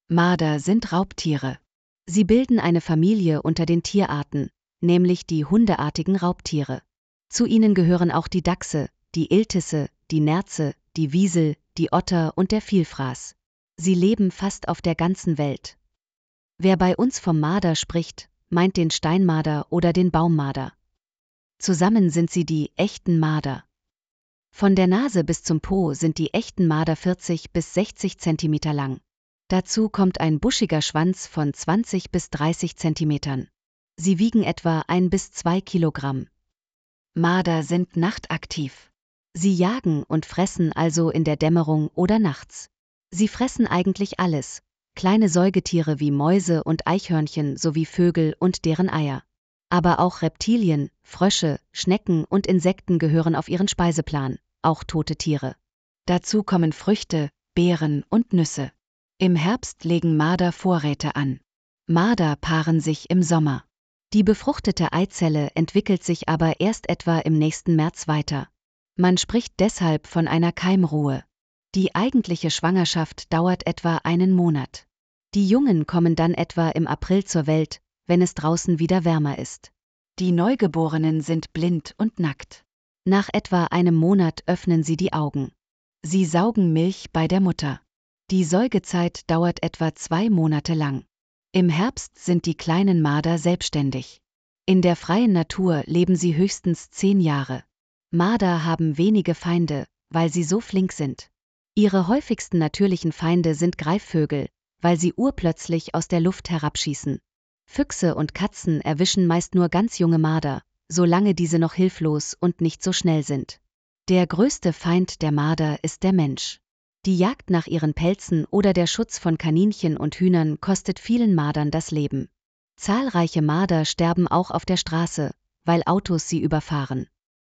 Marder sind Raubtiere. Sie bilden eine Familie unter den Tierarten, nämlich die hundeartigen Raubtiere. Zu ihnen gehören auch die Dachse, die Iltisse, die Nerze, die Wiesel, die Otter und der Vielfraß. Sie leben fast auf der ganzen Welt. Wer bei uns vom Marder spricht, meint den Steinmarder oder den Baummarder. Zusammen sind sie die echten Marder. Von der Nase bis zum Po sind die echten Marder 40 bis 60 cm lang. Dazu kommt ein buschiger Schwanz von 20 bis 30 cm. Sie wiegen etwa 1 bis 2 Kilogramm. Marder sind nachtaktiv. Sie jagen und fressen also in der Dämmerung oder nachts. Sie fressen eigentlich alles, kleine Säugetiere wie Mäuse und Eichhörnchen sowie Vögel und deren Eier. Aber auch Reptilien, Frösche, Schnecken und Insekten gehören auf ihren Speiseplan, auch tote Tiere. Dazu kommen Früchte, Beeren und Nüsse. Im Herbst legen Marder Vorräte an. Marder paaren sich im Sommer. Die befruchtete Eizelle entwickelt sich aber erst etwa im nächsten März weiter. Man spricht deshalb von einer Keimruhe. Die eigentliche Schwangerschaft dauert etwa einen Monat. Die Jungen kommen dann etwa im April zur Welt, wenn es draußen wieder wärmer ist. Die Neugeborenen sind blind und nackt. Nach etwa einem Monat öffnen sie die Augen. Sie saugen Milch bei der Mutter. Die Säugezeit dauert etwa 2 Monate lang. Im Herbst sind die kleinen Marder selbstständig. In der freien Natur leben sie höchstens 10 Jahre. Marder haben wenige Feinde, weil sie so flink sind. Ihre häufigsten natürlichen Feinde sind Greifvögel, weil sie urplötzlich aus der Luft herabschießen. Füchse und Katzen erwischen meist nur ganz junge Marder, solange diese noch hilflos und nicht so schnell sind. Der größte Feind der Marder ist der Mensch. Die Jagd nach ihren Pelzen oder der Schutz von Kaninchen und Hühnern kostet vielen Mardern das Leben. Zahlreiche Marder sterben auch auf der Straße, weil Autos sie überfahren.